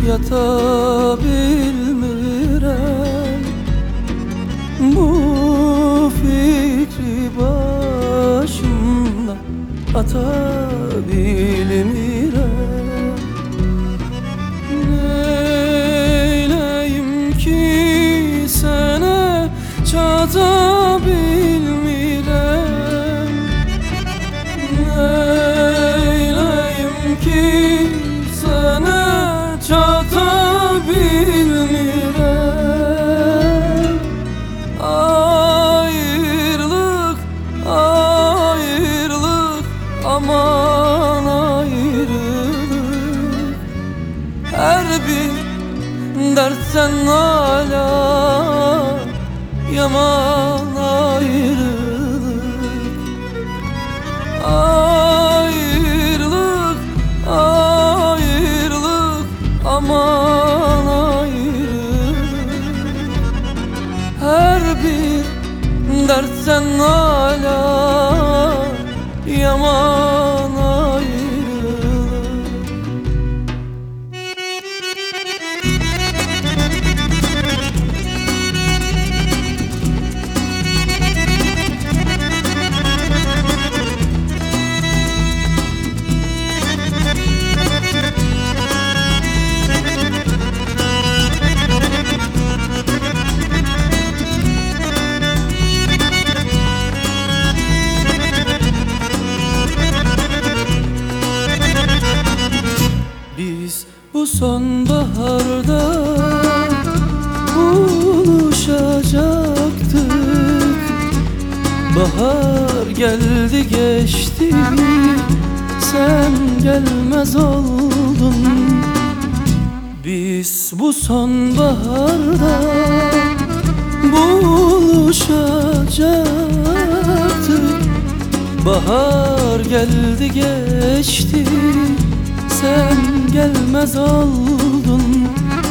yata bilmirəm. Bu fikri başımdan ata bilmirəm. Neyləyim ki sənə çata bilmirəm. Neyləyim ki sənə çata bilmirəm. Ayrılık, ayrılık, aman ayrılık. Her bir dertten hala yaman ayrılık. Ayrılık, ayrılık, aman ayrılık. Her bir dertten hala yaman ayrılık. Biz bu sonbaharda buluşacaktık. Bahar geldi geçti, sen gelmez oldun. Biz bu sonbaharda buluşacaktık. Bahar geldi geçti, sen gelmez oldun.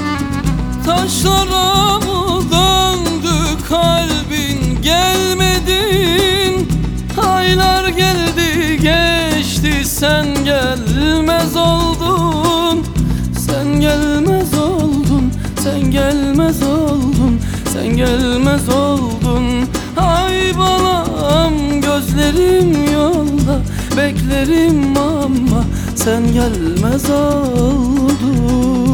Taşlara mı döndü kalbin, gelmedin. Aylar geldi geçti, sen gelmez oldun. Sen gelmez oldun, sen gelmez oldun, sen gelmez oldun. Ay balam, gözlerim yolda beklerim ama sen gelmez oldun.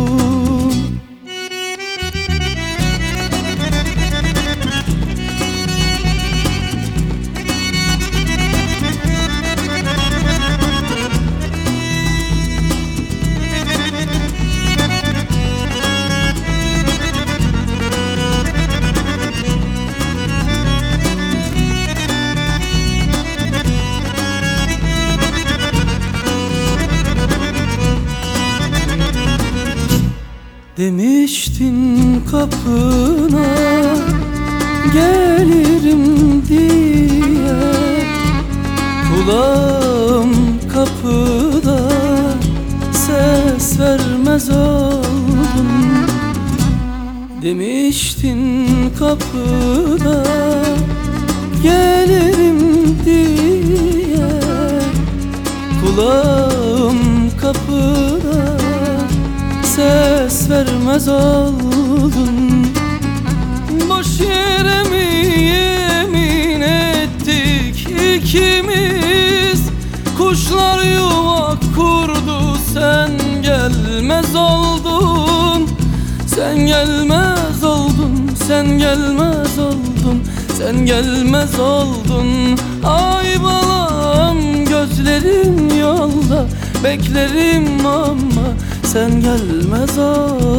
Demiştin kapına gelirim diye, kulağım kapıda ses vermez oldun. Demiştin kapıda gelirim diye, kulağım kapıda ses vermez oldun. Boş yere mi yemin ettik ikimiz? Kuşlar yuva kurdu, sen gelmez oldun. Sen gelmez oldun, sen gelmez oldun, sen gelmez oldun. Ay balam, gözlerim yolda beklerim ama sen gelmez oldun.